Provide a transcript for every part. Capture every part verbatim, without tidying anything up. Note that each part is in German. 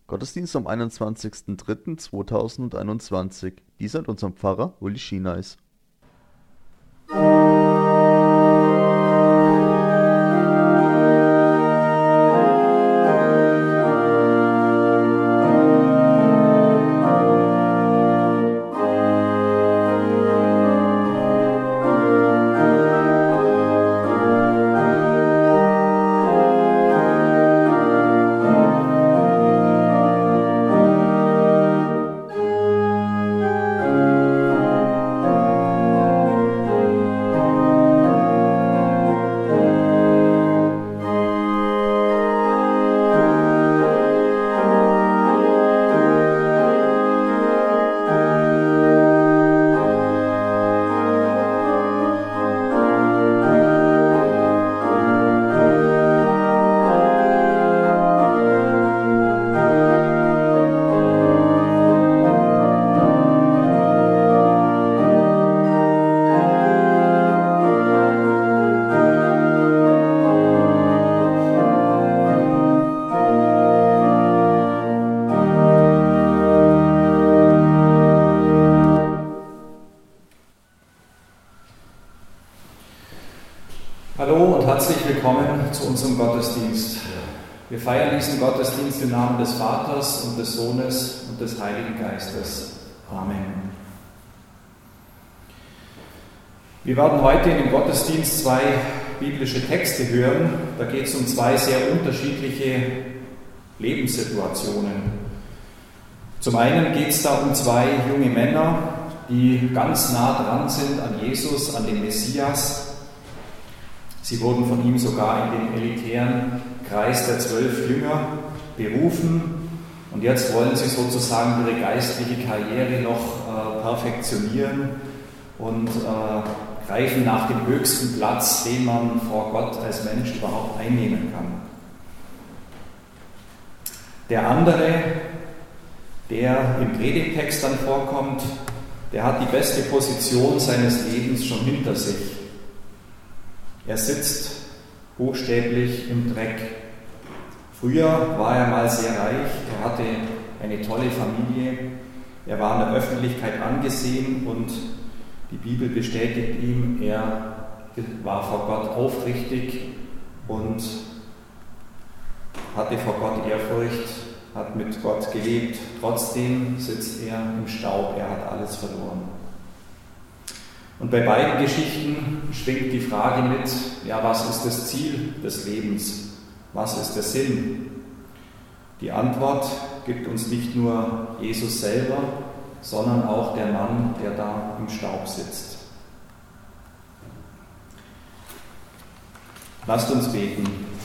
Gottesdienst am einundzwanzigsten dritten zweitausendeinundzwanzig. Dieser mit unserem Pfarrer Uli Schienais. Hallo und herzlich willkommen zu unserem Gottesdienst. Wir feiern diesen Gottesdienst im Namen des Vaters und des Sohnes und des Heiligen Geistes. Amen. Wir werden heute in dem Gottesdienst zwei biblische Texte hören. Da geht es um zwei sehr unterschiedliche Lebenssituationen. Zum einen geht es da um zwei junge Männer, die ganz nah dran sind an Jesus, an den Messias. Sie wurden von ihm sogar in den elitären Kreis der zwölf Jünger berufen und jetzt wollen sie sozusagen ihre geistliche Karriere noch äh, perfektionieren und äh, greifen nach dem höchsten Platz, den man vor Gott als Mensch überhaupt einnehmen kann. Der andere, der im Predigtext dann vorkommt, der hat die beste Position seines Lebens schon hinter sich. Er sitzt buchstäblich im Dreck. Früher war er mal sehr reich, er hatte eine tolle Familie, er war in der Öffentlichkeit angesehen und die Bibel bestätigt ihm, er war vor Gott aufrichtig und hatte vor Gott Ehrfurcht, hat mit Gott gelebt. Trotzdem sitzt er im Staub, er hat alles verloren. Und bei beiden Geschichten schwingt die Frage mit, ja, was ist das Ziel des Lebens? Was ist der Sinn? Die Antwort gibt uns nicht nur Jesus selber, sondern auch der Mann, der da im Staub sitzt. Lasst uns beten.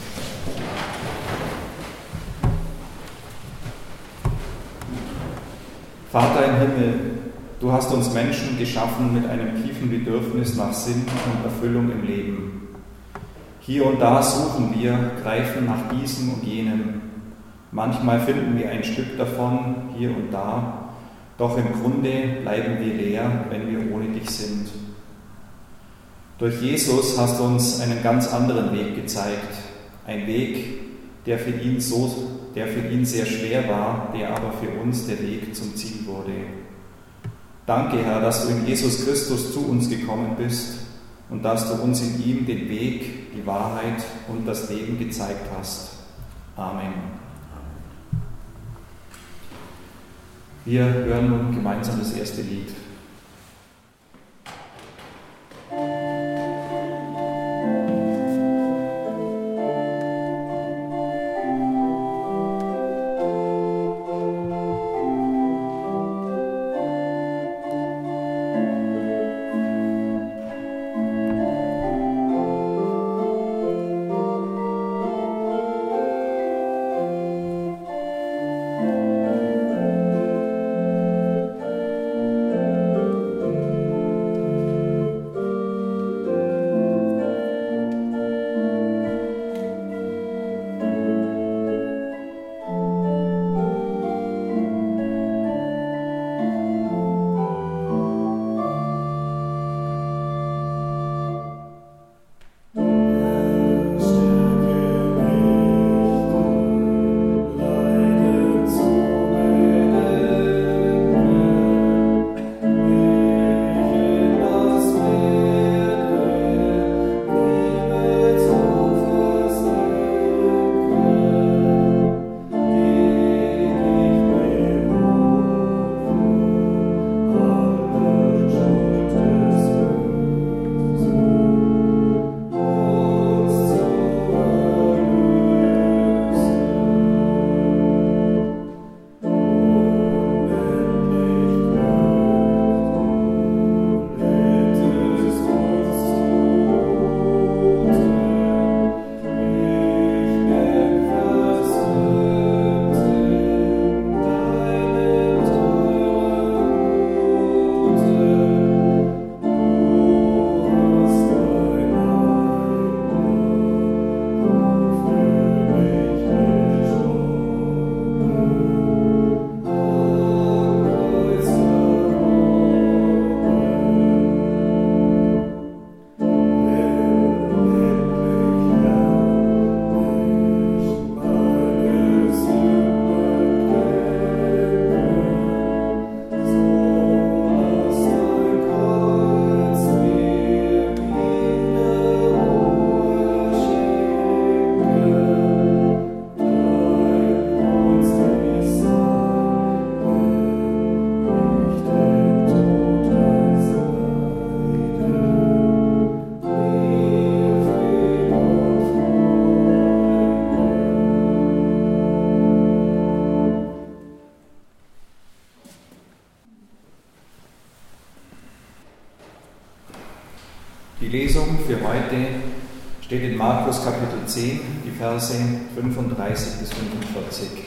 Vater im Himmel, du hast uns Menschen geschaffen mit einem tiefen Bedürfnis nach Sinn und Erfüllung im Leben. Hier und da suchen wir, greifen nach diesem und jenem. Manchmal finden wir ein Stück davon, hier und da, doch im Grunde bleiben wir leer, wenn wir ohne dich sind. Durch Jesus hast du uns einen ganz anderen Weg gezeigt, ein Weg, der für ihn so, der für ihn sehr schwer war, der aber für uns der Weg zum Ziel wurde. Danke, Herr, dass du in Jesus Christus zu uns gekommen bist und dass du uns in ihm den Weg, die Wahrheit und das Leben gezeigt hast. Amen. Wir hören nun gemeinsam das erste Lied. Die Lesung für heute steht in Markus Kapitel zehn, die Verse fünfunddreißig bis fünfundvierzig.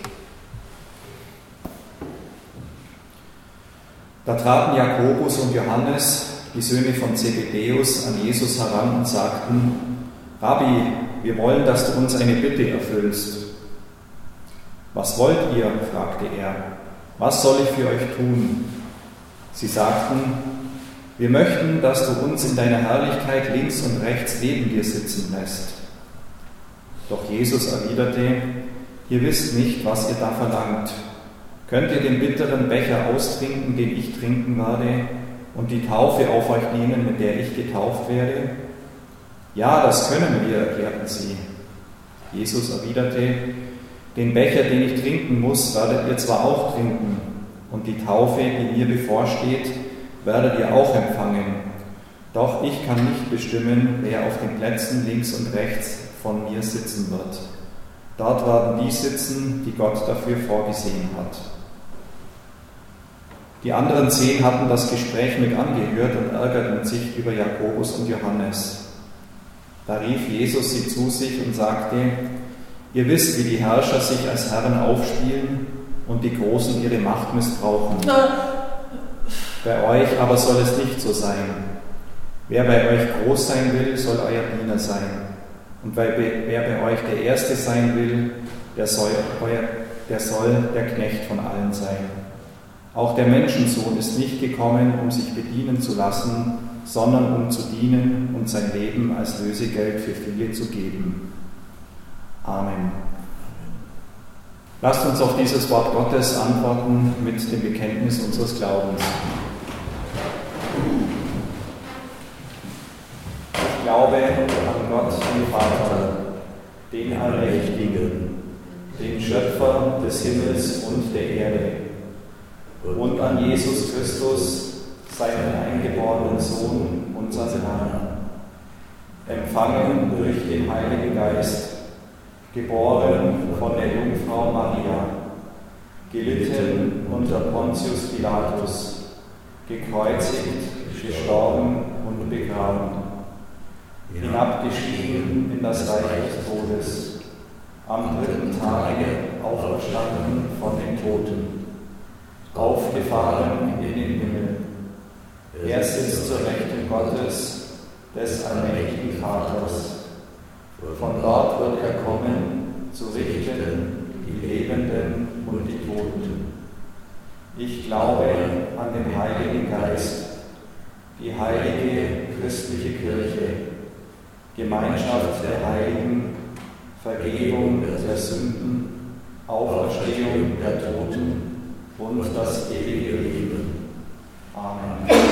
Da traten Jakobus und Johannes, die Söhne von Zebedäus, an Jesus heran und sagten: Rabbi, wir wollen, dass du uns eine Bitte erfüllst. Was wollt ihr? Fragte er. Was soll ich für euch tun? Sie sagten: Wir möchten, dass du uns in deiner Herrlichkeit links und rechts neben dir sitzen lässt. Doch Jesus erwiderte: Ihr wisst nicht, was ihr da verlangt. Könnt ihr den bitteren Becher austrinken, den ich trinken werde, und die Taufe auf euch nehmen, mit der ich getauft werde? Ja, das können wir, erklärten sie. Jesus erwiderte: Den Becher, den ich trinken muss, werdet ihr zwar auch trinken, und die Taufe, die mir bevorsteht, werdet ihr auch empfangen. Doch ich kann nicht bestimmen, wer auf den Plätzen links und rechts von mir sitzen wird. Dort werden die sitzen, die Gott dafür vorgesehen hat. Die anderen zehn hatten das Gespräch mit angehört und ärgerten sich über Jakobus und Johannes. Da rief Jesus sie zu sich und sagte: Ihr wisst, wie die Herrscher sich als Herren aufspielen und die Großen ihre Macht missbrauchen. Bei euch aber soll es nicht so sein. Wer bei euch groß sein will, soll euer Diener sein. Und wer bei euch der Erste sein will, der soll, euer, der soll der Knecht von allen sein. Auch der Menschensohn ist nicht gekommen, um sich bedienen zu lassen, sondern um zu dienen und sein Leben als Lösegeld für viele zu geben. Amen. Lasst uns auf dieses Wort Gottes antworten mit dem Bekenntnis unseres Glaubens. Ich glaube an Gott, den Vater, den Allmächtigen, den Schöpfer des Himmels und der Erde, und an Jesus Christus, seinen eingeborenen Sohn, unseren Herrn, empfangen durch den Heiligen Geist, geboren von der Jungfrau Maria, gelitten unter Pontius Pilatus, gekreuzigt, gestorben und begraben, hinabgestiegen in das Reich des Todes, am dritten Tage auferstanden von den Toten, aufgefahren in den Himmel. Er sitzt zur Rechten Gottes, des allmächtigen Vaters. Von dort wird er kommen, zu richten die Lebenden und die Toten. Ich glaube an den Heiligen Geist, die heilige christliche Kirche, Gemeinschaft der Heiligen, Vergebung der Sünden, Auferstehung der Toten und das ewige Leben. Amen.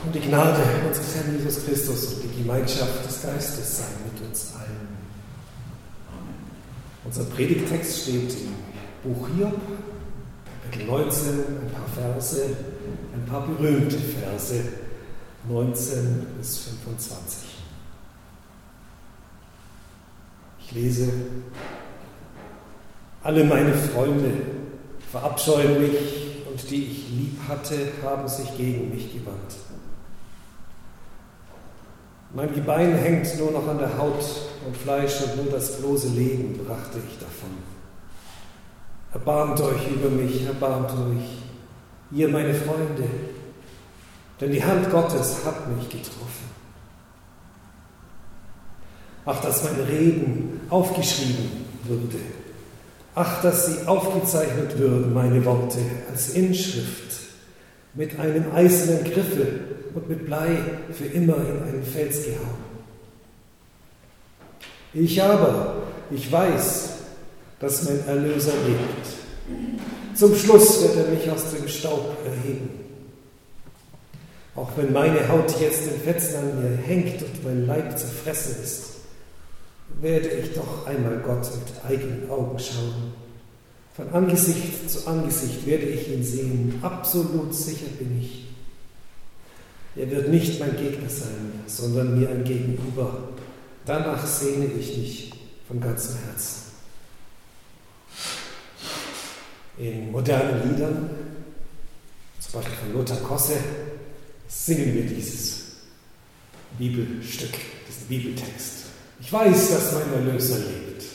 Und die Gnade unseres Herrn Jesus Christus und die Gemeinschaft des Geistes sei mit uns allen. Unser Predigttext steht im Buch Hiob, Kapitel neunzehn, ein paar Verse, ein paar berühmte Verse, neunzehn bis fünfundzwanzig. Ich lese: Alle meine Freunde verabscheuen mich, und die ich lieb hatte, haben sich gegen mich gewandt. Mein Gebein hängt nur noch an der Haut und Fleisch, und nur das bloße Leben brachte ich davon. Erbarmt euch über mich, erbarmt euch, ihr meine Freunde, denn die Hand Gottes hat mich getroffen. Ach, dass mein Reden aufgeschrieben würde. Ach, dass sie aufgezeichnet würden, meine Worte, als Inschrift, mit einem eisernen Griffel und mit Blei für immer in einen Fels gehauen. Ich aber, ich weiß, dass mein Erlöser lebt. Zum Schluss wird er mich aus dem Staub erheben. Auch wenn meine Haut jetzt in Fetzen an mir hängt und mein Leib zerfressen ist, werde ich doch einmal Gott mit eigenen Augen schauen. Von Angesicht zu Angesicht werde ich ihn sehen. Absolut sicher bin ich. Er wird nicht mein Gegner sein, sondern mir ein Gegenüber. Danach sehne ich mich von ganzem Herzen. In modernen Liedern, zum Beispiel von Lothar Kosse, singen wir dieses Bibelstück, diesen Bibeltext. Ich weiß, dass mein Erlöser lebt.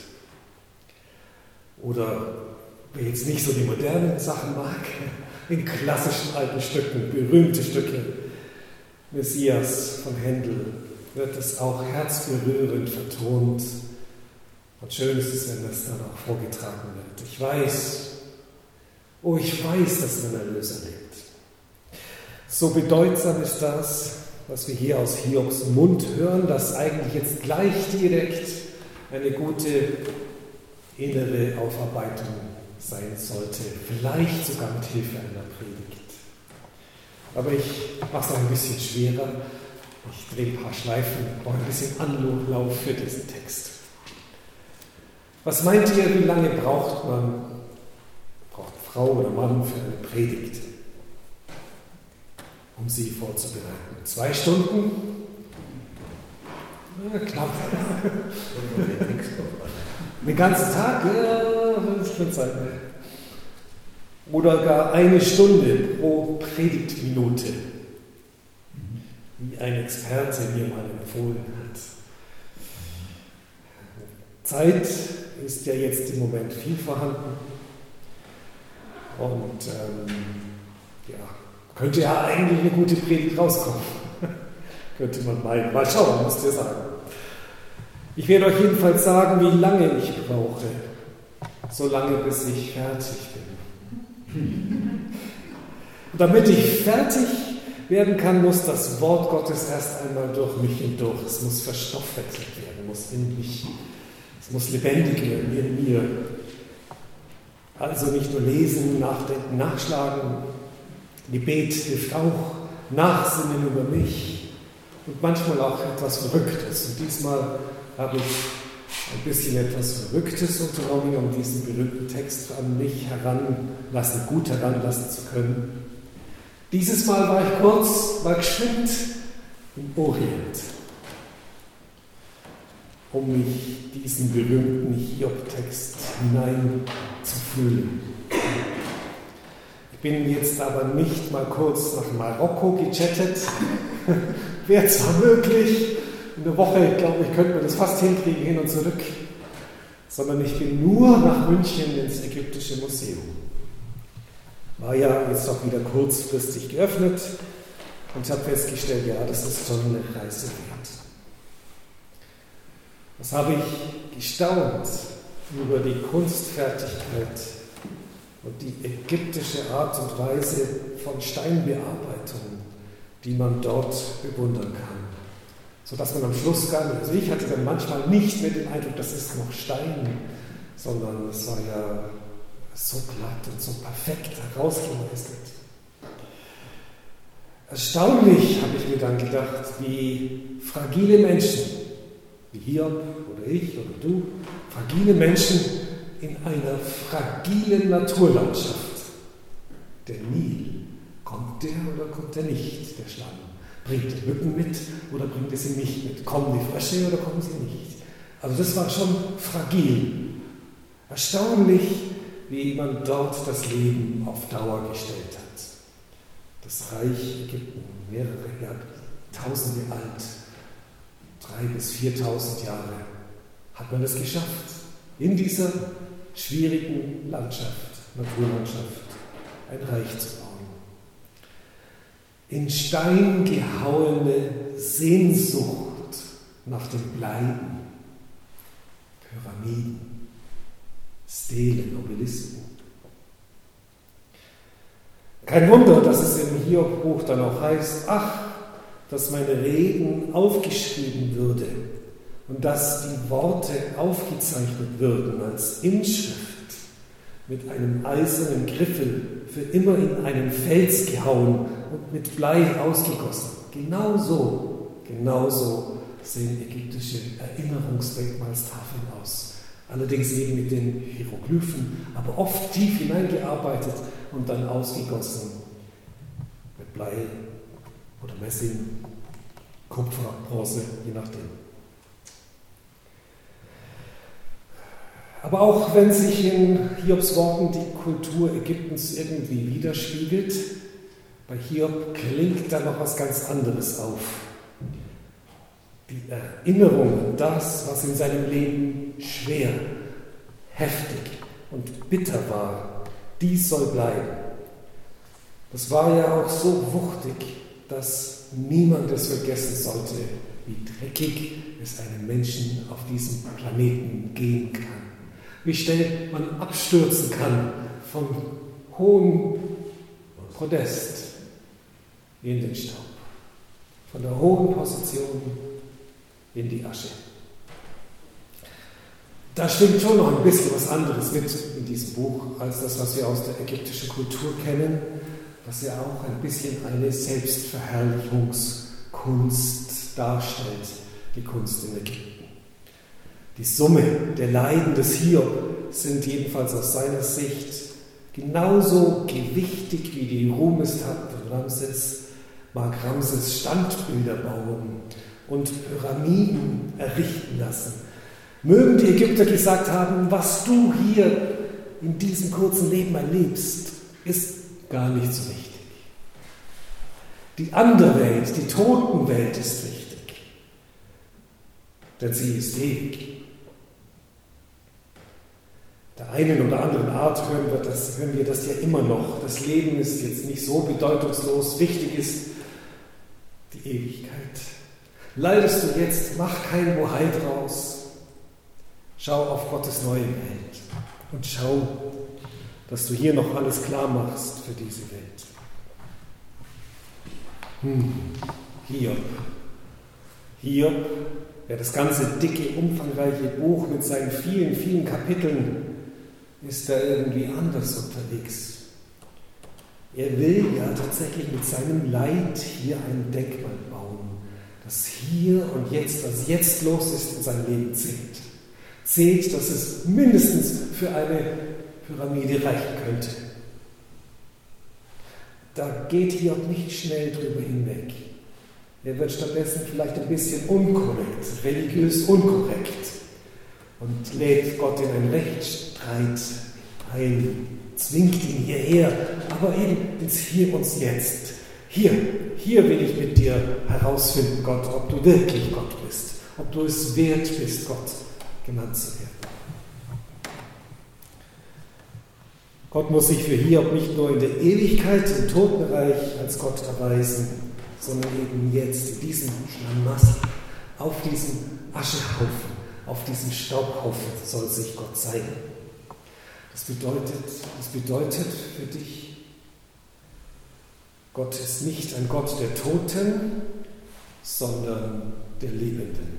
Oder wer jetzt nicht so die modernen Sachen mag, in klassischen alten Stücken, berühmte Stücke, Messias von Händel, wird es auch herzberührend vertont. Und schön ist es, wenn das dann auch vorgetragen wird. Ich weiß, oh, ich weiß, dass mein Erlöser lebt. So bedeutsam ist das, was wir hier aus Hiobs Mund hören, dass eigentlich jetzt gleich direkt eine gute innere Aufarbeitung sein sollte. Vielleicht sogar mit Hilfe einer Predigt. Aber ich mache es noch ein bisschen schwerer. Ich drehe ein paar Schleifen, brauche ein bisschen Anlauf für diesen Text. Was meint ihr, wie lange braucht man, braucht Frau oder Mann für eine Predigt, um sie vorzubereiten? Zwei Stunden? Ja, knapp. Den ganzen Tag? Ja, das wird sein. Oder gar eine Stunde pro Predigtminute, wie ein Experte mir mal empfohlen hat. Zeit ist ja jetzt im Moment viel vorhanden. Und ähm, ja, könnte ja eigentlich eine gute Predigt rauskommen. Könnte man meinen. Mal schauen, müsst ihr sagen. Ich werde euch jedenfalls sagen, wie lange ich brauche. So lange, bis ich fertig bin. Und damit ich fertig werden kann, muss das Wort Gottes erst einmal durch mich hindurch. Es muss verstoffwechselt werden, muss in mich, es muss lebendig werden in mir. Also nicht nur lesen, nachdenken, nachschlagen. Gebet hilft auch. Nachsinnen über mich. Und manchmal auch etwas Verrücktes. Und diesmal habe ich ein bisschen etwas Verrücktes unternommen, um diesen berühmten Text an mich heranlassen, gut heranlassen zu können. Dieses Mal war ich kurz, war geschwind im Orient, um mich diesen berühmten Hiob-Text hineinzufühlen. Ich bin jetzt aber nicht mal kurz nach Marokko gechattet. Wäre zwar möglich, in der Woche, glaube ich, könnte man das fast hinkriegen, hin und zurück, sondern ich bin nur nach München ins Ägyptische Museum. War ja jetzt auch wieder kurzfristig geöffnet und ich habe festgestellt, ja, das ist schon eine Reise wert. Was habe ich gestaunt über die Kunstfertigkeit und die ägyptische Art und Weise von Steinbearbeitung, die man dort bewundern kann. Sodass man am Schluss gar nicht, also ich hatte dann manchmal nicht mehr den Eindruck, das ist noch Stein, sondern es war ja so glatt und so perfekt herausgemeißelt. Erstaunlich habe ich mir dann gedacht, wie fragile Menschen, wie Hiob oder ich oder du, fragile Menschen in einer fragilen Naturlandschaft. Der Nil, kommt der oder kommt der nicht, der Schlamm? Bringt er Mücken mit oder bringt er sie nicht mit? Kommen die Frösche oder kommen sie nicht? Also das war schon fragil. Erstaunlich, wie man dort das Leben auf Dauer gestellt hat. Das Reich Ägypten, mehrere Jahrtausende alt, drei bis viertausend Jahre, hat man es geschafft, in dieser schwierigen Landschaft, Naturlandschaft, ein Reich zu bauen. In Stein gehauene Sehnsucht nach dem Bleiben, Pyramiden, Stelen, Obelisken. Kein Wunder, dass es im Hiob-Buch dann auch heißt, ach, dass meine Reden aufgeschrieben würde und dass die Worte aufgezeichnet würden als Inschrift mit einem eisernen Griffel für immer in einen Fels gehauen und mit Blei ausgegossen. Genauso, genauso sehen ägyptische Erinnerungsdenkmalstafeln aus. Allerdings eben mit den Hieroglyphen, aber oft tief hineingearbeitet und dann ausgegossen mit Blei oder Messing, Kupfer, Bronze, je nachdem. Aber auch wenn sich in Hiobs Worten die Kultur Ägyptens irgendwie widerspiegelt, bei Hiob klingt da noch was ganz anderes auf. Die Erinnerung an das, was in seinem Leben schwer, heftig und bitter war, dies soll bleiben. Das war ja auch so wuchtig, dass niemand es vergessen sollte, wie dreckig es einem Menschen auf diesem Planeten gehen kann. Wie schnell man abstürzen kann vom hohen Podest in den Staub, von der hohen Position in die Asche. Da stimmt schon noch ein bisschen was anderes mit in diesem Buch, als das, was wir aus der ägyptischen Kultur kennen, was ja auch ein bisschen eine Selbstverherrlichungskunst darstellt, die Kunst in Ägypten. Die Summe der Leiden des Hiob sind jedenfalls aus seiner Sicht genauso gewichtig wie die Ruhmestat von Ramses, mag Ramses Standbilder bauen und Pyramiden errichten lassen. Mögen die Ägypter gesagt haben, was du hier in diesem kurzen Leben erlebst, ist gar nicht so wichtig. Die andere Welt, die Totenwelt ist wichtig, denn sie ist ewig. Der einen oder anderen Art hören wir, das, hören wir das ja immer noch. Das Leben ist jetzt nicht so bedeutungslos. Wichtig ist die Ewigkeit. Leidest du jetzt, mach kein Bohai draus. Schau auf Gottes neue Welt und schau, dass du hier noch alles klar machst für diese Welt. Hm. Hiob. Hiob, ja, das ganze dicke, umfangreiche Buch mit seinen vielen, vielen Kapiteln ist da irgendwie anders unterwegs. Er will ja tatsächlich mit seinem Leid hier ein Denkmal bauen, das hier und jetzt, was jetzt los ist in seinem Leben zählt. Zählt, dass es mindestens für eine Pyramide reichen könnte. Da geht Hiob nicht schnell drüber hinweg. Er wird stattdessen vielleicht ein bisschen unkorrekt, religiös unkorrekt und lädt Gott in einen Rechtsstreit ein, zwingt ihn hierher, aber eben ins Hier und Jetzt. Hier, hier will ich mit dir herausfinden, Gott, ob du wirklich Gott bist, ob du es wert bist, Gott genannt zu werden. Gott muss sich für Hiob nicht nur in der Ewigkeit, im Totenreich als Gott erweisen, sondern eben jetzt in diesem Schlamassel, auf diesem Aschehaufen, auf diesem Staubhaufen soll sich Gott zeigen. Das bedeutet, das bedeutet für dich, Gott ist nicht ein Gott der Toten, sondern der Lebenden.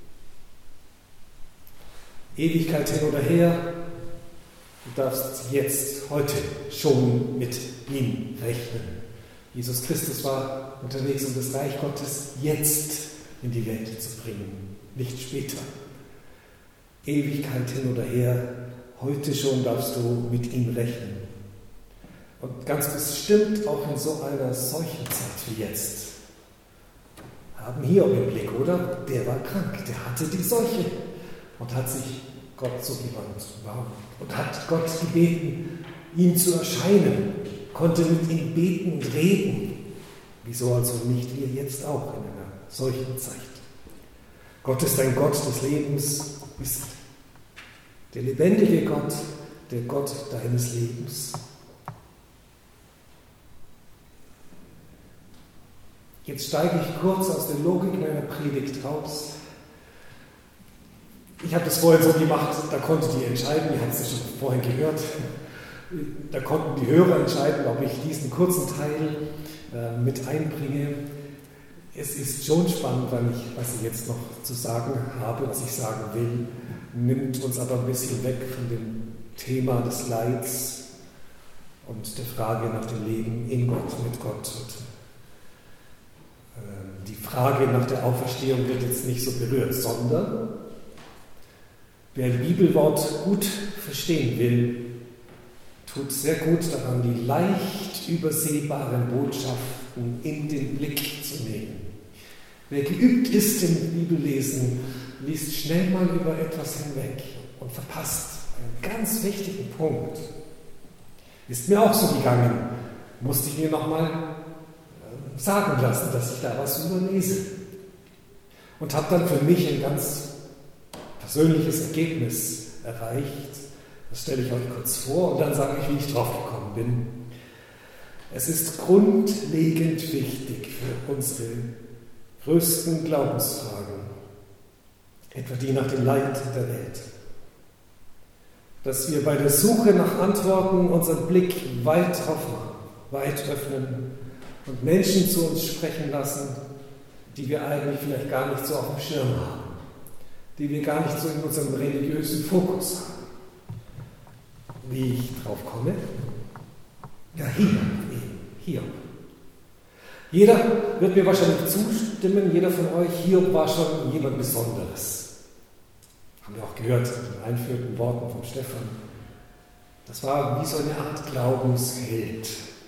Ewigkeit hin oder her, du darfst jetzt, heute schon mit ihm rechnen. Jesus Christus war unterwegs, um das Reich Gottes jetzt in die Welt zu bringen, nicht später. Ewigkeit hin oder her, heute schon darfst du mit ihm rechnen. Und ganz bestimmt auch in so einer solchen Zeit wie jetzt. Haben Hiob im Blick, oder? Der war krank, der hatte die Seuche und hat sich Gott zugewandt. Wow. Und hat Gott gebeten, ihm zu erscheinen, konnte mit ihm beten und reden. Wieso also nicht wir jetzt auch in einer solchen Zeit? Gott ist ein Gott des Lebens, ist der lebendige Gott, der Gott deines Lebens. Jetzt steige ich kurz aus der Logik meiner Predigt raus. Ich habe das vorhin so gemacht, da konnte die entscheiden, ihr habt es ja schon vorhin gehört, da konnten die Hörer entscheiden, ob ich diesen kurzen Teil äh, mit einbringe. Es ist schon spannend, weil ich, was ich jetzt noch zu sagen habe, was ich sagen will, nimmt uns aber ein bisschen weg von dem Thema des Leids und der Frage nach dem Leben in Gott, mit Gott. Und die Frage nach der Auferstehung wird jetzt nicht so berührt, sondern wer ein Bibelwort gut verstehen will, tut sehr gut daran, die leicht übersehbaren Botschaften in den Blick zu nehmen. Wer geübt ist im Bibellesen, liest schnell mal über etwas hinweg und verpasst einen ganz wichtigen Punkt. Ist mir auch so gegangen, musste ich mir nochmal sagen lassen, dass ich da was überlese. Und habe dann für mich ein ganz persönliches Ergebnis erreicht. Das stelle ich euch kurz vor und dann sage ich, wie ich drauf gekommen bin. Es ist grundlegend wichtig für unsere größten Glaubensfragen, etwa die nach dem Leid der Welt, dass wir bei der Suche nach Antworten unseren Blick weit aufmachen, weit öffnen und Menschen zu uns sprechen lassen, die wir eigentlich vielleicht gar nicht so auf dem Schirm haben, die wir gar nicht so in unserem religiösen Fokus haben. Wie ich drauf komme? Ja, hier, eben, hier. Jeder wird mir wahrscheinlich zustimmen, jeder von euch, Hiob war schon jemand Besonderes. Haben wir auch gehört in den einführenden Worten von Stefan. Das war wie so eine Art Glaubensheld.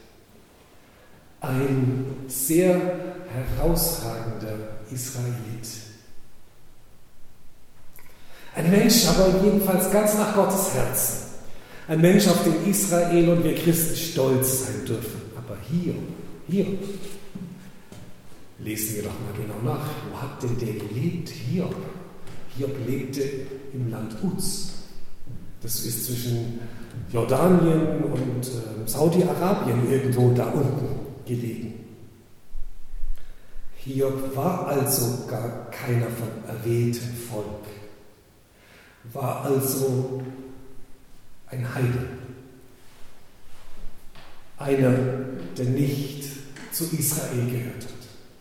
Ein sehr herausragender Israelit. Ein Mensch, aber jedenfalls ganz nach Gottes Herzen. Ein Mensch, auf den Israel und wir Christen stolz sein dürfen. Aber hier, hier, lesen wir doch mal genau nach. Wo hat denn der gelebt? Hiob. Hiob lebte im Land Uz. Das ist zwischen Jordanien und äh, Saudi-Arabien irgendwo da unten gelegen. Hiob war also gar keiner von erwähltem Volk, war also ein Heide, einer, der nicht zu Israel gehört hat.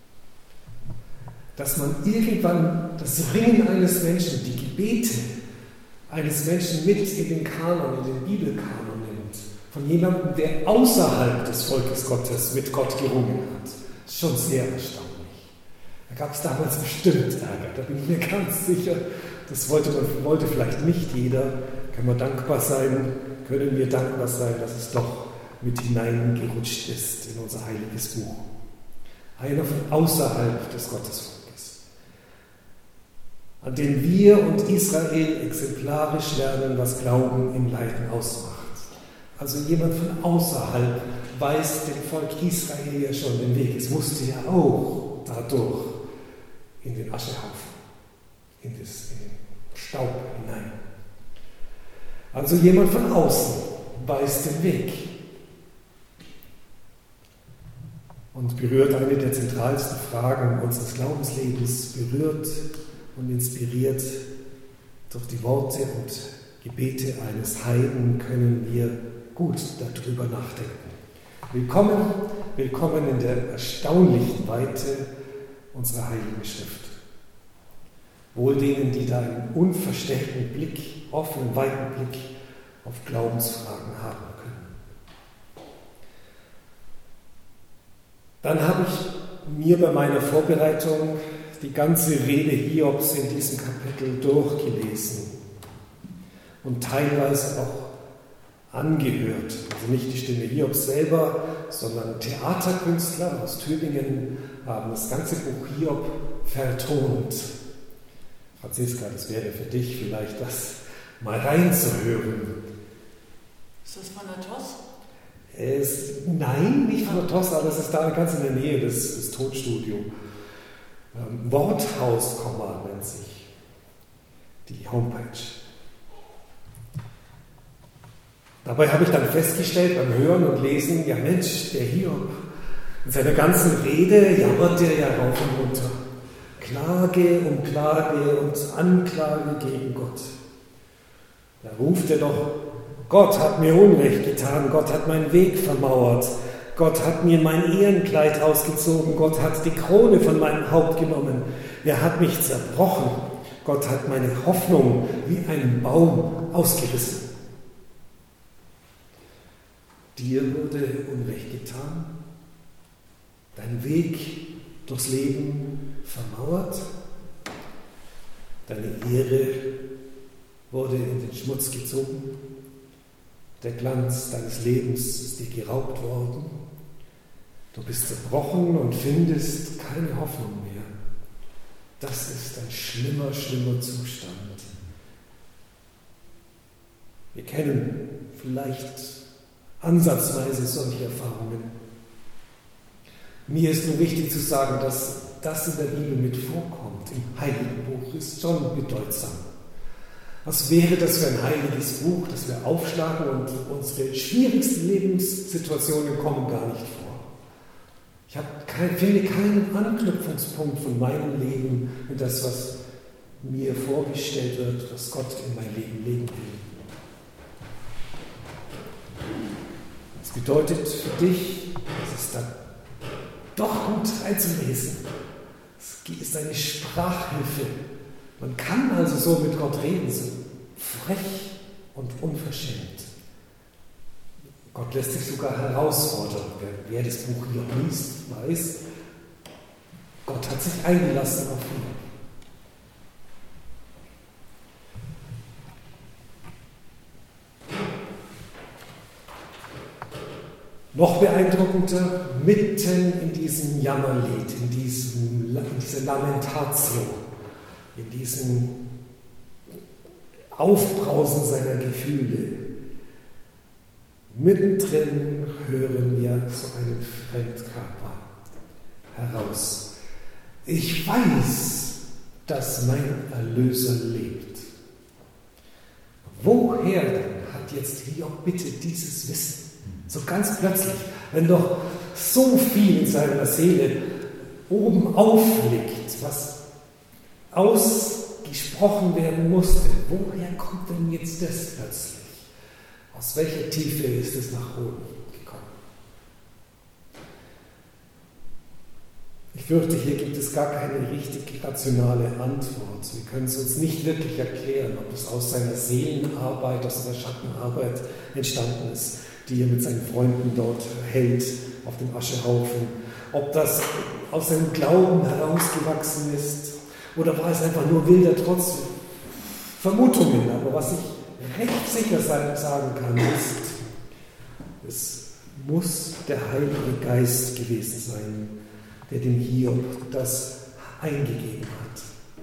Dass man irgendwann das Ringen eines Menschen, die Gebete eines Menschen mit in den Kanon, in den Bibelkanon nimmt, von jemandem, der außerhalb des Volkes Gottes mit Gott gerungen hat, ist schon sehr erstaunlich. Da gab es damals bestimmt Ärger, da bin ich mir ganz sicher. Das wollte, man, wollte vielleicht nicht jeder. Können wir dankbar sein, können wir dankbar sein, dass es doch mit hineingerutscht ist in unser heiliges Buch. Einer von außerhalb des Gottesvolkes, an dem wir und Israel exemplarisch lernen, was Glauben im Leiden ausmacht. Also jemand von außerhalb weist dem Volk Israel ja schon den Weg. Es musste ja auch dadurch in den Aschehaufen, in, das, in den Staub hinein. Also jemand von außen weist den Weg und berührt eine der zentralsten Fragen unseres Glaubenslebens, berührt und inspiriert durch die Worte und Gebete eines Heiden können wir gut darüber nachdenken. Willkommen, willkommen in der erstaunlichen Weite unserer Heiligen Schrift. Wohl denen, die da einen unverstellten Blick, offenen, weiten Blick auf Glaubensfragen haben können. Dann habe ich mir bei meiner Vorbereitung die ganze Rede Hiobs in diesem Kapitel durchgelesen und teilweise auch angehört. Also nicht die Stimme Hiobs selber, sondern Theaterkünstler aus Tübingen haben das ganze Buch Hiob vertont. Franziska, das wäre für dich vielleicht das mal reinzuhören. Ist das von der T O S? Es, nein, nicht von der T O S, aber es ist da ganz in der Nähe des, des Tonstudio. Ähm, Worthaus, nennt sich die Homepage. Dabei habe ich dann festgestellt beim Hören und Lesen, ja Mensch, der Hiob, in seiner ganzen Rede jammert der ja rauf und runter. Klage und Klage und Anklage gegen Gott. Da ruft er doch, Gott hat mir Unrecht getan, Gott hat meinen Weg vermauert, Gott hat mir mein Ehrenkleid ausgezogen, Gott hat die Krone von meinem Haupt genommen, er hat mich zerbrochen, Gott hat meine Hoffnung wie einen Baum ausgerissen. Dir wurde Unrecht getan, dein Weg durchs Leben vermauert, deine Ehre wurde in den Schmutz gezogen, der Glanz deines Lebens ist dir geraubt worden, du bist zerbrochen und findest keine Hoffnung mehr. Das ist ein schlimmer, schlimmer Zustand. Wir kennen vielleicht ansatzweise solche Erfahrungen. Mir ist nur wichtig zu sagen, dass das in der Bibel mit vorkommt, im Heiligen Buch, ist schon bedeutsam. Was wäre das für ein heiliges Buch, das wir aufschlagen und unsere schwierigsten Lebenssituationen kommen gar nicht vor. Ich habe kein, finde keinen Anknüpfungspunkt von meinem Leben in das, was mir vorgestellt wird, was Gott in mein Leben legen will. Das bedeutet für dich, es ist dann doch gut reinzulesen. Es ist eine Sprachhilfe. Man kann also so mit Gott reden, so frech und unverschämt. Gott lässt sich sogar herausfordern. Wer, wer das Buch hier liest, weiß, Gott hat sich eingelassen auf ihn. Noch beeindruckender, mitten in diesem Jammerlied, in, diesem, in dieser Lamentatio, in diesem Aufbrausen seiner Gefühle, mittendrin hören wir so einen Fremdkörper heraus. Ich weiß, dass mein Erlöser lebt. Woher denn hat jetzt Hiob bitte dieses Wissen? So ganz plötzlich, wenn doch so viel in seiner Seele oben aufliegt, was ausgesprochen werden musste. Woher kommt denn jetzt das plötzlich? Aus welcher Tiefe ist es nach oben gekommen? Ich fürchte, hier gibt es gar keine richtig rationale Antwort. Wir können es uns nicht wirklich erklären, ob es aus seiner Seelenarbeit, aus seiner Schattenarbeit entstanden ist, die er mit seinen Freunden dort hält auf dem Aschehaufen. Ob das aus seinem Glauben herausgewachsen ist oder war es einfach nur wilder Trotz? Vermutungen, aber was ich recht sicher sagen kann, ist, es muss der Heilige Geist gewesen sein, der dem Hiob das eingegeben hat.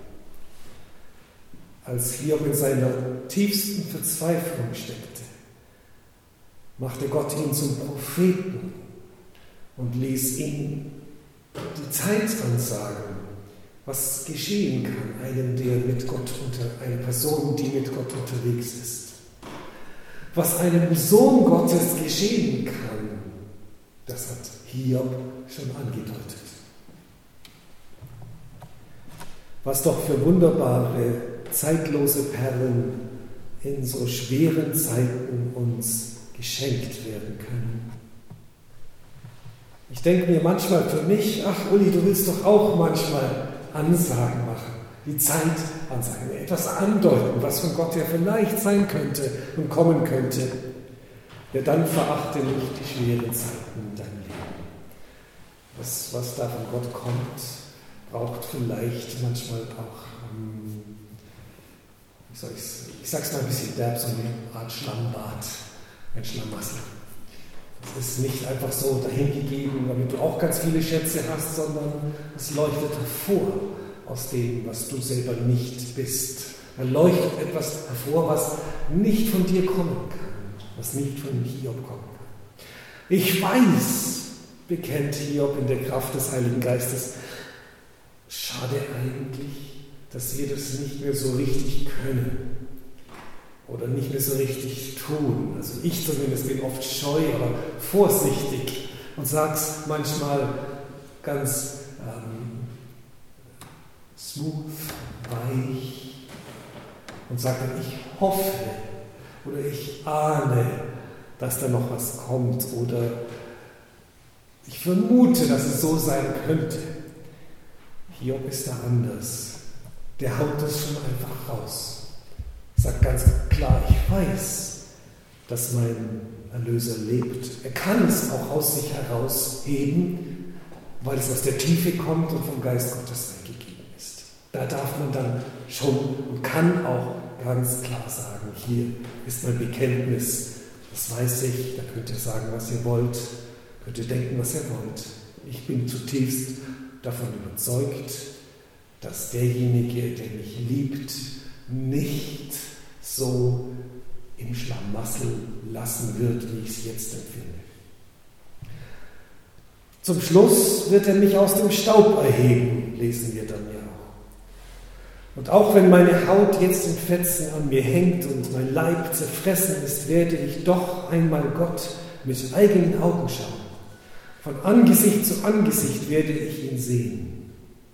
Als Hiob in seiner tiefsten Verzweiflung steckte, machte Gott ihn zum Propheten und ließ ihn die Zeit ansagen, was geschehen kann, einem, der mit Gott unter, eine Person, die mit Gott unterwegs ist. Was einem Sohn Gottes geschehen kann, das hat Hiob schon angedeutet. Was doch für wunderbare, zeitlose Perlen in so schweren Zeiten uns geschenkt werden können. Ich denke mir manchmal für mich, ach Uli, du willst doch auch manchmal Ansagen machen, die Zeit ansagen, etwas andeuten, was von Gott her vielleicht sein könnte und kommen könnte. Ja, dann verachte nicht die schweren Zeiten in deinem Leben. das, was da von Gott kommt, braucht vielleicht manchmal auch, ähm, wie soll ich's, ich sag's mal ein bisschen derb, so eine Art Schlammbad, ein Schlamassel. Es ist nicht einfach so dahingegeben, damit du auch ganz viele Schätze hast, sondern es leuchtet hervor aus dem, was du selber nicht bist. Da leuchtet etwas hervor, was nicht von dir kommen kann, was nicht von Hiob kommen kann. Ich weiß, bekennt Hiob in der Kraft des Heiligen Geistes, schade eigentlich, dass wir das nicht mehr so richtig können. Oder nicht mehr so richtig tun. Also ich zumindest bin oft scheu, aber vorsichtig und sag's manchmal ganz ähm, smooth, weich und sage dann, ich hoffe oder ich ahne, dass da noch was kommt oder ich vermute, dass es so sein könnte. Hiob ist da anders. Der haut das schon einfach raus. Sagt ganz klar, ich weiß, dass mein Erlöser lebt. Er kann es auch aus sich herausheben, weil es aus der Tiefe kommt und vom Geist Gottes eingegeben ist. Da darf man dann schon und kann auch ganz klar sagen, hier ist mein Bekenntnis, das weiß ich, da könnt ihr sagen, was ihr wollt, könnt ihr denken, was ihr wollt. Ich bin zutiefst davon überzeugt, dass derjenige, der mich liebt, nicht so im Schlamassel lassen wird, wie ich es jetzt empfinde. Zum Schluss wird er mich aus dem Staub erheben, lesen wir dann ja auch. Und auch wenn meine Haut jetzt in Fetzen an mir hängt und mein Leib zerfressen ist, werde ich doch einmal Gott mit eigenen Augen schauen. Von Angesicht zu Angesicht werde ich ihn sehen.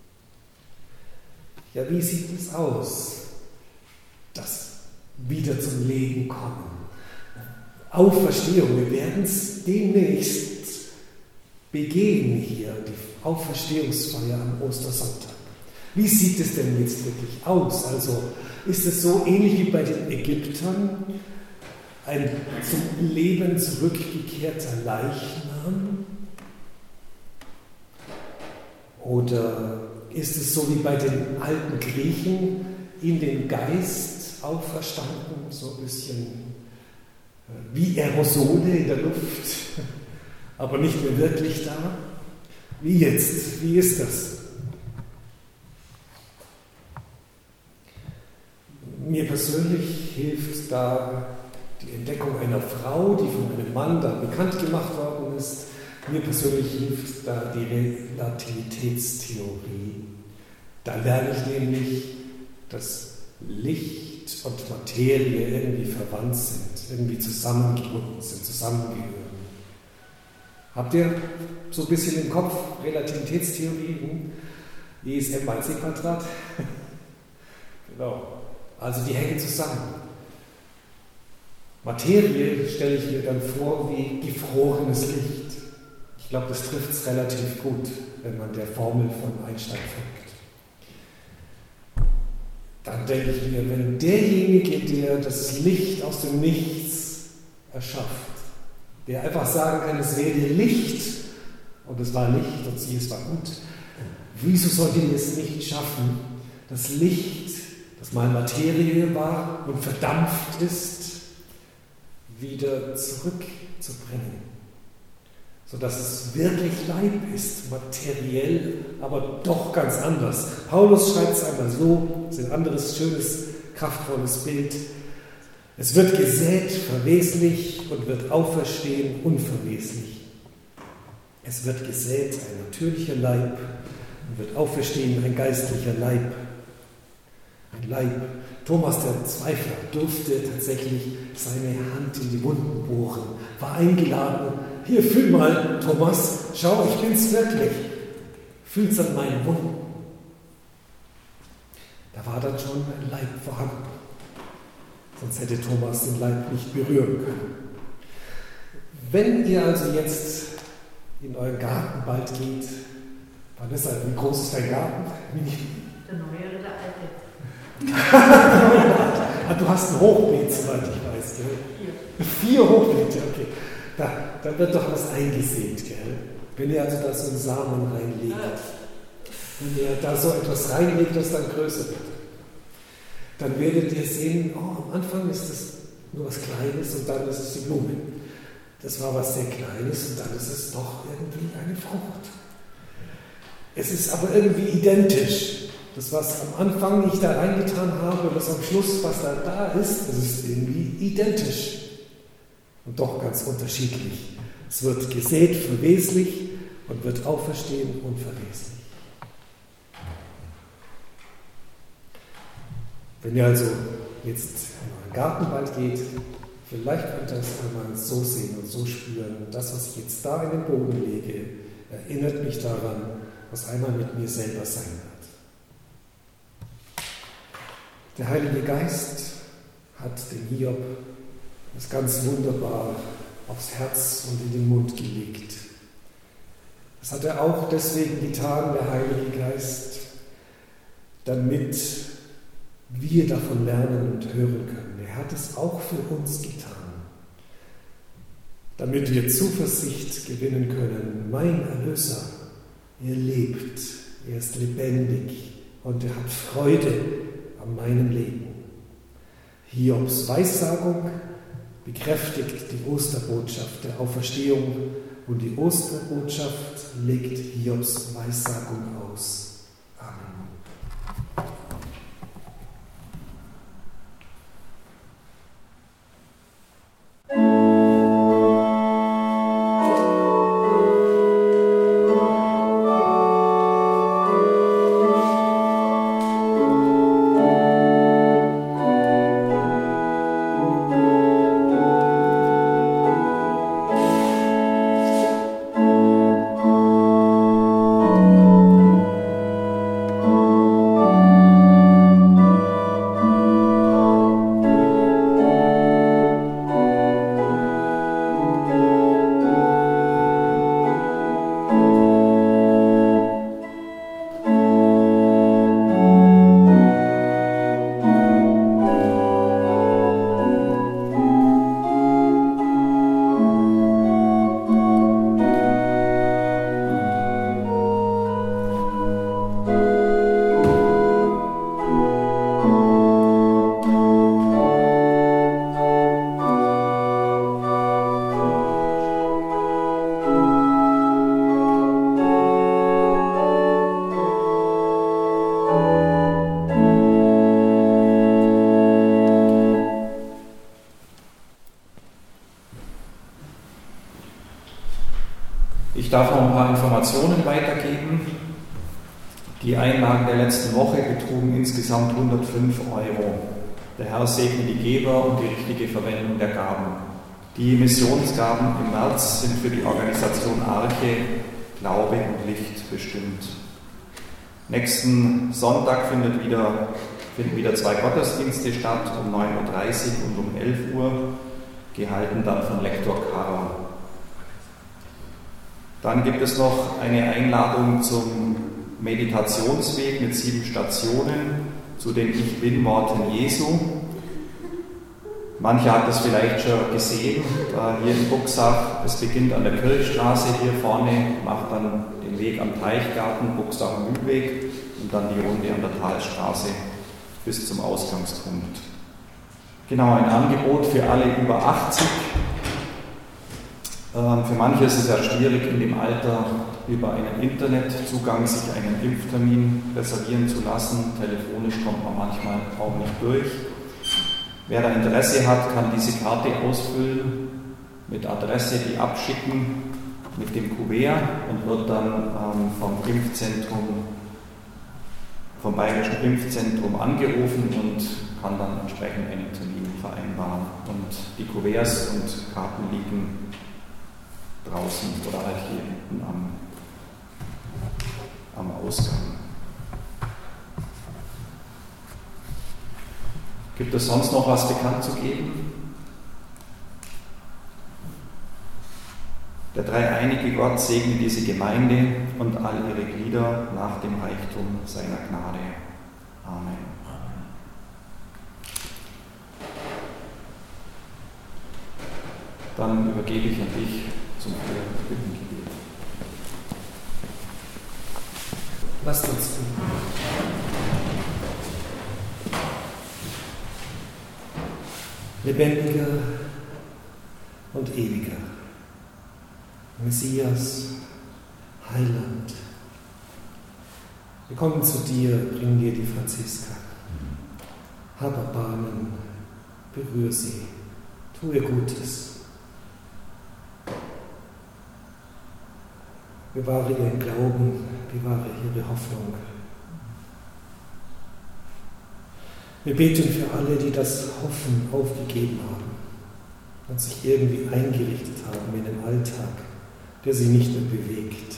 Ja, wie sieht es aus? Das wieder zum Leben kommen. Auferstehung, wir werden es demnächst begehen hier, die Auferstehungsfeier am Ostersonntag. Wie sieht es denn jetzt wirklich aus? Also ist es so ähnlich wie bei den Ägyptern, ein zum Leben zurückgekehrter Leichnam? Oder ist es so wie bei den alten Griechen, in den Geist auferstanden, so ein bisschen wie Aerosole in der Luft, aber nicht mehr wirklich da? Wie jetzt? Wie ist das? Mir persönlich hilft da die Entdeckung einer Frau, die von einem Mann da bekannt gemacht worden ist. Mir persönlich hilft da die Relativitätstheorie. Da lerne ich nämlich, dass Licht und Materie irgendwie verwandt sind, irgendwie zusammengebunden sind, zusammengehören. Habt ihr so ein bisschen im Kopf Relativitätstheorie? E ist m mal c Quadrat? Genau. Also die hängen zusammen. Materie stelle ich mir dann vor wie gefrorenes Licht. Ich glaube, das trifft es relativ gut, wenn man der Formel von Einstein folgt. Dann denke ich mir, wenn derjenige, der das Licht aus dem Nichts erschafft, der einfach sagen kann, es wäre Licht und es war Licht und sie, es war gut, wieso sollte er es nicht schaffen, das Licht, das mal Materie war und verdampft ist, wieder zurückzubringen, sodass es wirklich Leib ist, materiell, aber doch ganz anders. Paulus schreibt es einmal so, das ist ein anderes schönes, kraftvolles Bild. Es wird gesät, verweslich und wird auferstehen, unverweslich. Es wird gesät, ein natürlicher Leib und wird auferstehen, ein geistlicher Leib. Ein Leib. Thomas der Zweifler durfte tatsächlich seine Hand in die Wunden bohren, war eingeladen. Hier, fühl mal, Thomas, schau, ich bin's wirklich. Fühl's an meinen Wunden. Da war dann schon ein Leib vorhanden. Sonst hätte Thomas den Leib nicht berühren können. Wenn ihr also jetzt in euren Garten bald geht, Vanessa, wie groß ist dein Garten? Der neue oder der alte? Du hast ein Hochbeet, soweit ich weiß, gell? Vier. Vier Hochbeete, okay. Da, da wird doch was eingesät, gell? Wenn ihr also da so einen Samen reinlegt, wenn ihr da so etwas reinlegt, das dann größer wird, dann werdet ihr sehen, oh, am Anfang ist es nur was Kleines und dann ist es die Blume. Das war was sehr Kleines und dann ist es doch irgendwie eine Frucht. Es ist aber irgendwie identisch. Das, was am Anfang ich da reingetan habe und das am Schluss, was da da ist, das ist irgendwie identisch. Und doch ganz unterschiedlich. Es wird gesät verweslich und wird auferstehen unverweslich. Wenn ihr also jetzt in euren Gartenwald geht, vielleicht könnt ihr es einmal so sehen und so spüren. Das, was ich jetzt da in den Boden lege, erinnert mich daran, was einmal mit mir selber sein wird. Der Heilige Geist hat dem Hiob das ganz wunderbar aufs Herz und in den Mund gelegt. Das hat er auch deswegen getan, der Heilige Geist, damit wir davon lernen und hören können. Er hat es auch für uns getan, damit wir Zuversicht gewinnen können. Mein Erlöser, er lebt, er ist lebendig und er hat Freude an meinem Leben. Hiobs Weissagung bekräftigt die Osterbotschaft der Auferstehung und die Osterbotschaft legt Hiobs Weissagung aus. Amen. Ich darf noch ein paar Informationen weitergeben. Die Einlagen der letzten Woche betrugen insgesamt hundertfünf Euro. Der Herr segne die Geber und die richtige Verwendung der Gaben. Die Missionsgaben im März sind für die Organisation Arche, Glaube und Licht bestimmt. Nächsten Sonntag findet wieder, finden wieder zwei Gottesdienste statt, um neun Uhr dreißig und um elf Uhr, gehalten dann von Lektor Karrer. Dann gibt es noch eine Einladung zum Meditationsweg mit sieben Stationen zu den Ich Bin-Worten Jesu. Manche hat das vielleicht schon gesehen, hier in Buxach. Es beginnt an der Kirchstraße hier vorne, macht dann den Weg am Teichgarten, Buxacher Mühlweg und dann die Runde an der Talstraße bis zum Ausgangspunkt. Genau, ein Angebot für alle über achtzig. Für manche ist es ja schwierig, in dem Alter über einen Internetzugang sich einen Impftermin reservieren zu lassen. Telefonisch kommt man manchmal auch nicht durch. Wer da Interesse hat, kann diese Karte ausfüllen, mit Adresse die abschicken, mit dem Kuvert und wird dann ähm, vom Impfzentrum, vom Bayerischen Impfzentrum angerufen und kann dann entsprechend einen Termin vereinbaren. Und die Kuverts und Karten liegen draußen oder halt hier hinten am, am Ausgang. Gibt es sonst noch was bekannt zu geben? Der dreieinige Gott segne diese Gemeinde und all ihre Glieder nach dem Reichtum seiner Gnade. Amen. Dann übergebe ich an dich zum Bittengebet. Lasst uns beten. Lebendiger und ewiger Messias, Heiland, wir kommen zu dir, bringen dir die Franziska. Hab Erbarmen, berühre sie, tu ihr Gutes. Bewahre ihren Glauben, bewahre ihre Hoffnung. Wir beten für alle, die das Hoffen aufgegeben haben und sich irgendwie eingerichtet haben in den Alltag, der sie nicht mehr bewegt.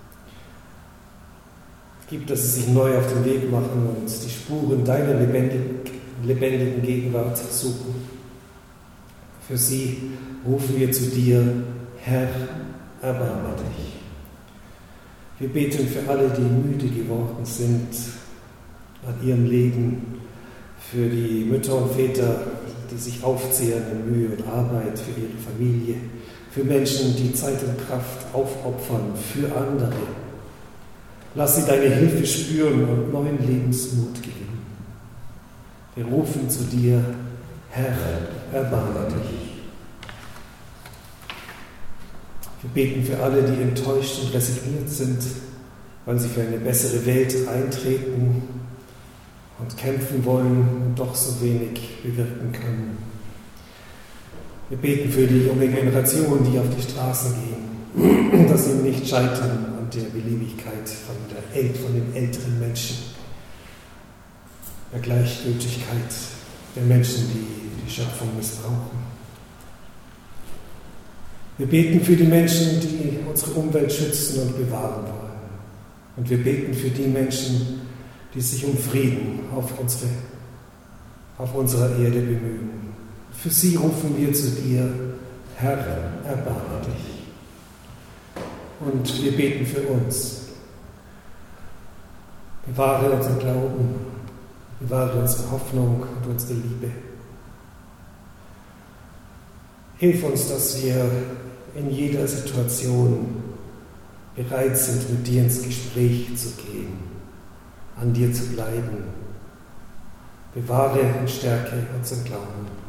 Gib, dass sie sich neu auf den Weg machen und die Spuren deiner lebendigen, lebendigen Gegenwart suchen. Für sie rufen wir zu dir, Herr, erbarme dich. Wir beten für alle, die müde geworden sind an ihrem Leben, für die Mütter und Väter, die sich aufzehren in Mühe und Arbeit, für ihre Familie, für Menschen, die Zeit und Kraft aufopfern, für andere. Lass sie deine Hilfe spüren und neuen Lebensmut gewinnen. Wir rufen zu dir, Herr, erbarme dich. Wir beten für alle, die enttäuscht und resigniert sind, weil sie für eine bessere Welt eintreten und kämpfen wollen und doch so wenig bewirken können. Wir beten für die junge Generation, die auf die Straßen gehen, dass sie nicht scheitern an der Beliebigkeit von, der El- von den älteren Menschen, der Gleichgültigkeit der Menschen, die die Schöpfung missbrauchen. Wir beten für die Menschen, die unsere Umwelt schützen und bewahren wollen. Und wir beten für die Menschen, die sich um Frieden auf, unsere, auf unserer Erde bemühen. Für sie rufen wir zu dir, Herr, erbarme dich. Und wir beten für uns. Bewahre unseren Glauben, bewahre unsere Hoffnung und unsere Liebe. Hilf uns, dass wir in jeder Situation bereit sind, mit dir ins Gespräch zu gehen, an dir zu bleiben. Bewahre und stärke unseren Glauben.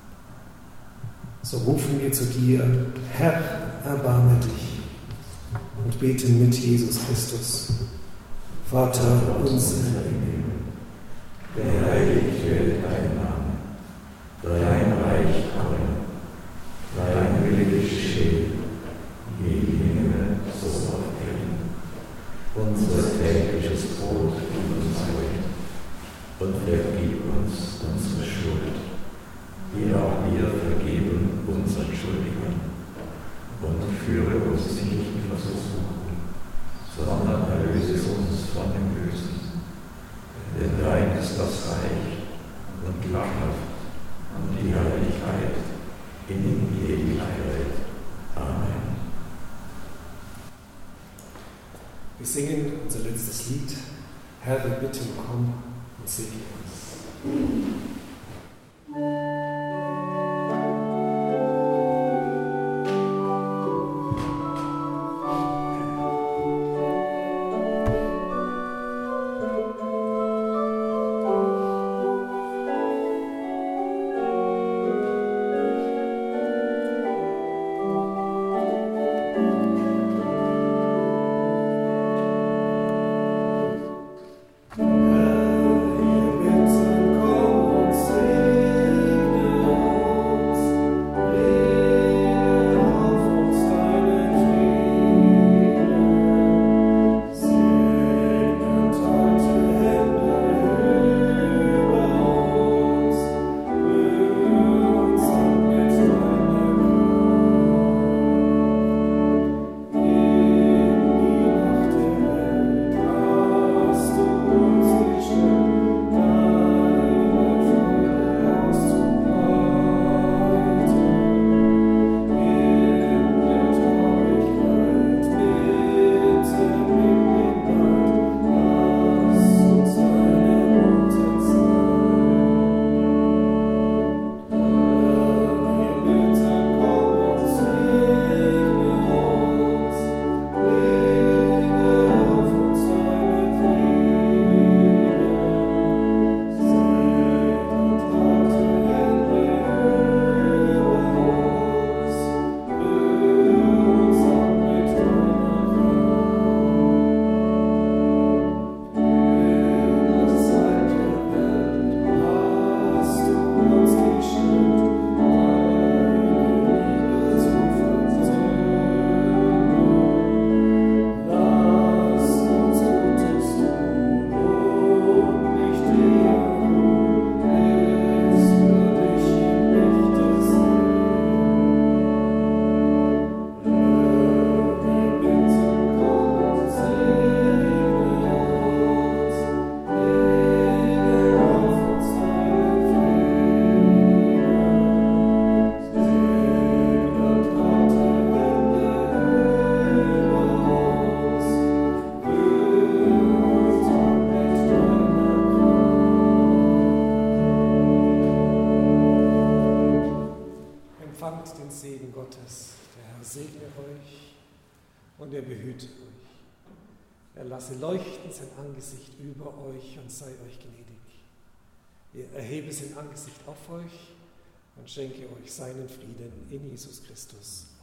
So rufen wir zu dir, Herr, erbarme dich, und beten mit Jesus Christus. Vater unser im Himmel, geheiligt werde dein Name, dein Reich komme, dein Wille geschehe, wie im Himmel, so auf Erden. Unser tägliches Brot gib uns heute und vergib uns unsere Schuld, wie auch wir vergeben unseren Schuldigern. Und führe uns nicht in Versuchung, sondern erlöse uns von dem Bösen. Denn dein ist das Reich und die Kraft und die Herrlichkeit in Ewigkeit. Amen. Wir singen unser letztes Lied. Herr, wir bitten, komm und segne uns. Herr, wir bitten, komm und Gottes, der Herr segne euch und er behüte euch. Er lasse leuchten sein Angesicht über euch und sei euch gnädig. Er erhebe sein Angesicht auf euch und schenke euch seinen Frieden in Jesus Christus.